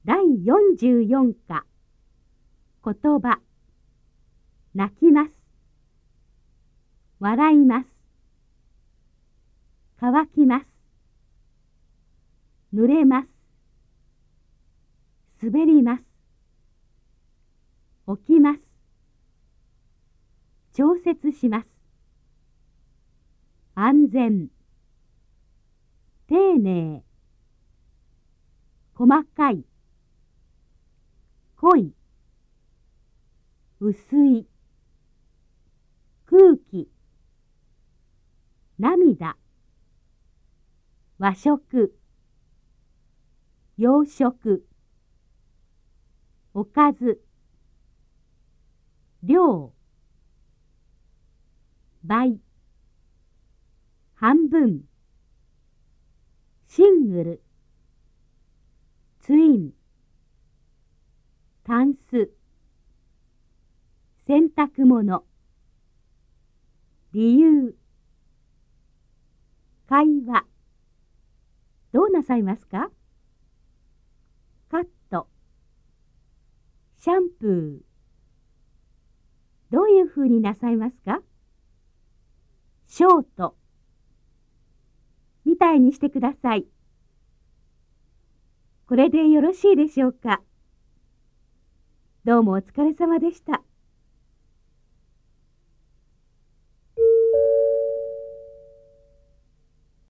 第44課言葉泣きます笑います乾きます濡れます滑ります起きます調節します安全丁寧細かい濃い薄い空気涙和食洋食おかず量倍半分シングルツインタンス洗濯物理由会話どうなさいますか？カットシャンプーどういうふうになさいますか？ショートみたいにしてください。これでよろしいでしょうか。どうもお疲れ様でした。